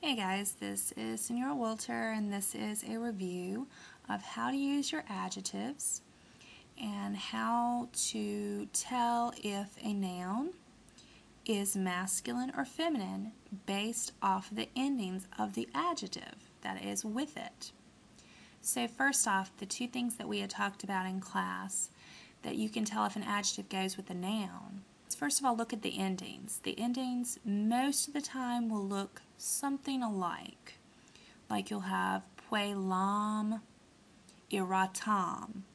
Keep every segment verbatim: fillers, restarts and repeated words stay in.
Hey guys, this is Senora Walter and this is a review of how to use your adjectives and how to tell if a noun is masculine or feminine based off the endings of the adjective that is with it. So first off, the two things that we had talked about in class that you can tell if an adjective goes with a noun. First of all, look at the endings. The endings most of the time will look something alike. Like you'll have puellam, iratam,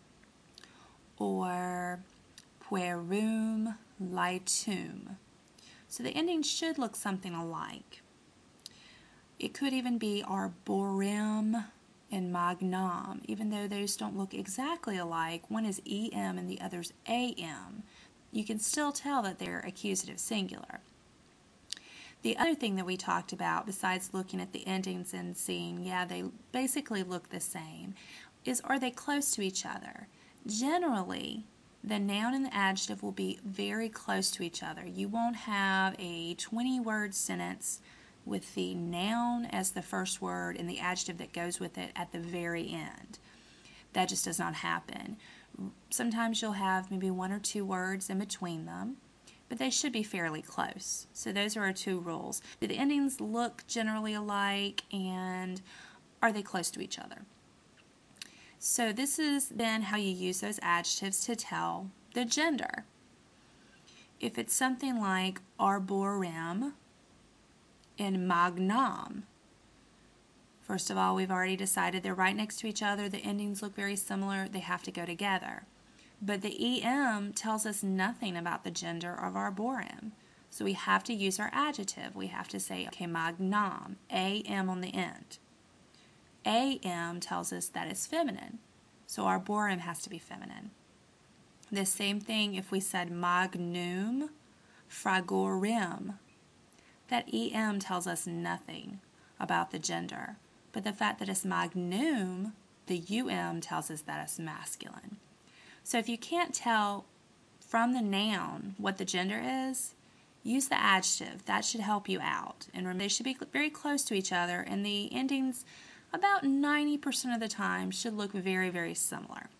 or puerum, laetum. So the endings should look something alike. It could even be arborem and magnam, even though those don't look exactly alike. One is em and the other's am. You can still tell that they're accusative singular. The other thing that we talked about, besides looking at the endings and seeing, yeah, they basically look the same, is are they close to each other? Generally, the noun and the adjective will be very close to each other. You won't have a twenty-word sentence with the noun as the first word and the adjective that goes with it at the very end. That just does not happen. Sometimes you'll have maybe one or two words in between them, but they should be fairly close. So those are our two rules. Do the endings look generally alike, and are they close to each other? So this is then how you use those adjectives to tell the gender. If it's something like arborem and magnam, first of all, we've already decided they're right next to each other. The endings look very similar. They have to go together. But the em tells us nothing about the gender of arborem. So we have to use our adjective. We have to say, okay, magnam, am on the end. Am tells us that it's feminine. So arborem has to be feminine. The same thing if we said magnum fragorem. That em tells us nothing about the gender. But the fact that it's magnum, the um tells us that it's masculine. So if you can't tell from the noun what the gender is, use the adjective. That should help you out. And remember, they should be very close to each other, and the endings about ninety percent of the time should look very, very similar.